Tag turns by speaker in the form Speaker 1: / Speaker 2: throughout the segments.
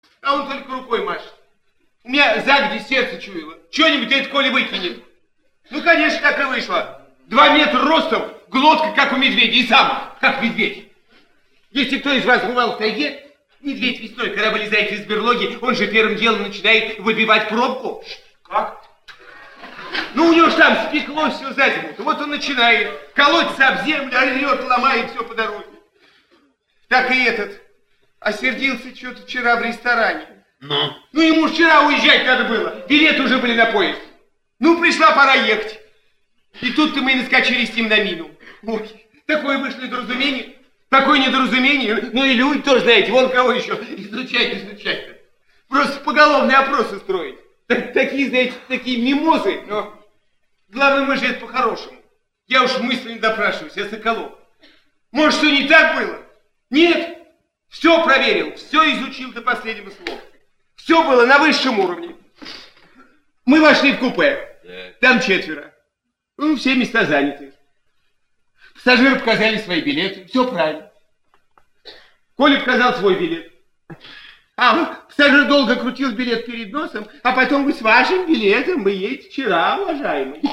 Speaker 1: А он только рукой машет. У меня сзади сердце чуяло. Что-нибудь этот Коля выкинет. Ну, конечно, так и вышло. 2 метра ростом, глотка, как у медведя, и сам, как медведь. Если кто из вас бывал в тайге, медведь весной, когда вылезает из берлоги, он же первым делом начинает выбивать пробку.
Speaker 2: Как?
Speaker 1: Ну, у него же там спекло все за зиму. Вот он начинает колотиться об землю, орет, ломает все по дороге. Так и этот осердился что-то вчера в ресторане.
Speaker 2: Ну,
Speaker 1: ему вчера уезжать надо было. Билеты уже были на поезд. Ну, пришла пора ехать. И тут-то мы и наскочили с ним на мину. Ой, такое вышло недоразумение. Такое недоразумение. Ну и люди тоже, знаете, вон кого еще изучать-то. Просто поголовные опросы строить. Такие, знаете, такие мимозы. Но главное, мы же это по-хорошему. Я уж мысленно допрашиваюсь, я Соколов. Может, что не так было? Нет. Все проверил, все изучил до последнего слова. Все было на высшем уровне. Мы вошли в купе. Там 4. Ну, все места заняты. Пассажиры показали свои билеты. Все правильно. Коля показал свой билет. А пассажир долго крутил билет перед носом, а потом вы с вашим билетом вы едете вчера, уважаемый.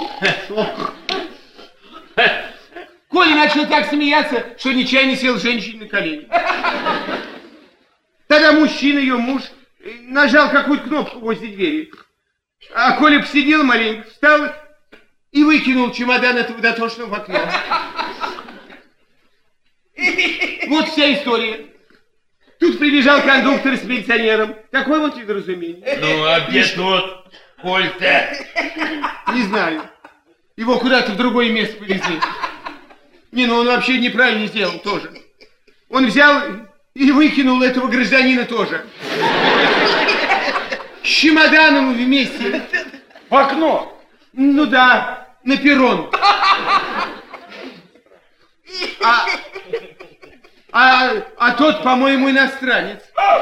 Speaker 1: Коля начал так смеяться, что нечаянно сел женщине на колени. Тогда мужчина, ее муж, нажал какую-то кнопку возле двери. А Коля посидел маленько, встал и выкинул чемодан этого дотошного в окно. Вот вся история. Тут прибежал кондуктор с милиционером. Такое вот недоразумение.
Speaker 2: Ну, а где тот Коль-то?
Speaker 1: Не знаю. Его куда-то в другое место повезли. Не, ну он вообще неправильно сделал тоже. Он взял и выкинул этого гражданина тоже. С чемоданом вместе.
Speaker 2: В окно?
Speaker 1: Ну да, на перрон. А тот, по-моему, иностранец.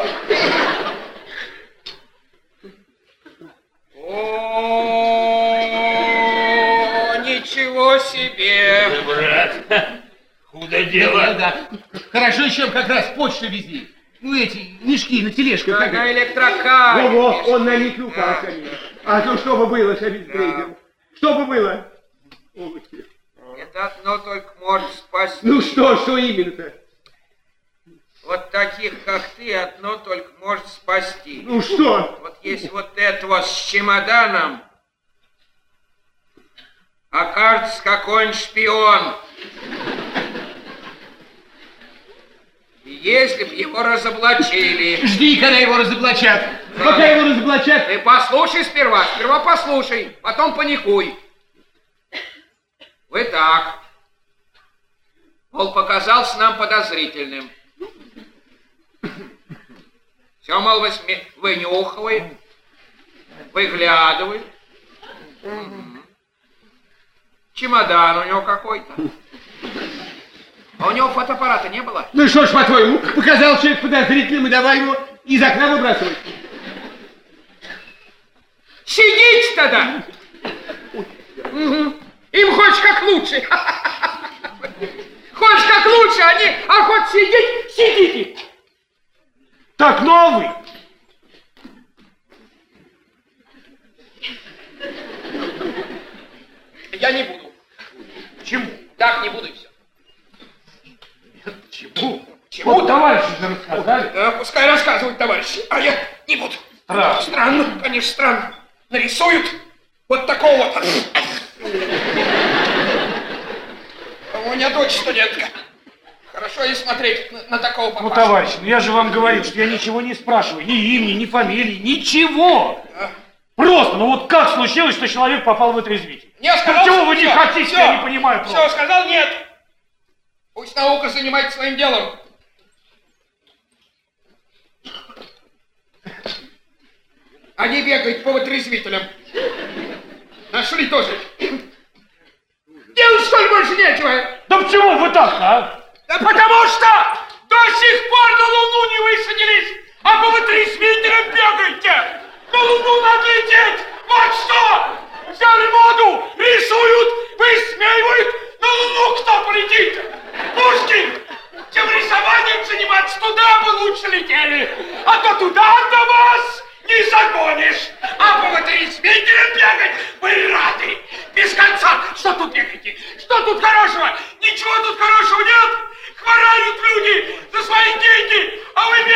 Speaker 3: О, ничего себе!
Speaker 2: Брат, худо дело.
Speaker 1: Да. Хорошо еще как раз почту везли. Ну эти мешки на тележках.
Speaker 3: Да, на электрокаре.
Speaker 1: Во-во, он на них упал, конечно. А то что бы было, шабить грейдер? Что бы было?
Speaker 3: Это одно только может спасти.
Speaker 1: Ну что именно-то?
Speaker 3: Вот таких, как ты, одно только может спасти.
Speaker 1: Ну что?
Speaker 3: Вот если вот этого с чемоданом окажется какой-нибудь шпион. И если б его разоблачили...
Speaker 1: Жди, когда его разоблачат. Да. Пока его разоблачат...
Speaker 3: Ты послушай сперва послушай, потом паникуй. Вы так. Мол, показался нам подозрительным. Все, мол, вынюхивает, выглядывает. Чемодан у него какой-то. А у него фотоаппарата не было?
Speaker 1: Ну что ж, по-твоему, показал человек подозрительным, и давай его из окна выбрасывать.
Speaker 3: Сидите тогда! Им хочешь как лучше. Хочешь как лучше, а хоть сидеть, сидите.
Speaker 2: Так новый.
Speaker 3: Я не буду.
Speaker 2: Чему?
Speaker 3: Так не буду и все.
Speaker 2: Чему? Вот товарищи же рассказали.
Speaker 3: Да, пускай рассказывают товарищи, а я не буду.
Speaker 2: Странно.
Speaker 3: Странно, конечно, странно. Нарисуют вот такого вот. У меня дочь студентка. Хорошо ей смотреть на такого папашу.
Speaker 2: Ну, товарищ, я же вам говорил, что я ничего не спрашиваю. Ни имени, ни фамилии, ничего.
Speaker 3: Да.
Speaker 2: Просто, ну вот как случилось, что человек попал в отрезвитель?
Speaker 3: Не сказал,
Speaker 2: чего вы не
Speaker 3: все,
Speaker 2: хотите,
Speaker 3: все,
Speaker 2: я не понимаю просто.
Speaker 3: Все, сказал нет. Пусть наука занимается своим делом. Они бегают по отрезвителям. Нашли тоже. Делать, что ли, больше нечего?
Speaker 2: Да почему вы так-то, а?
Speaker 3: Да потому что до сих пор на Луну не высадились, а по отрезвителям бегаете. На Луну надо лететь. Вот что! Взяли моду, рисуют, высмеивают. На Луну кто полетит? Пушкин! чем рисованием заниматься, туда бы лучше летели. А то туда-то вас не загонишь. А по ватерисвитерам бегать вы рады. Без конца. Что тут бегаете? Что тут хорошего? Ничего тут хорошего нет. Хворают люди за свои деньги, а вы бегаете.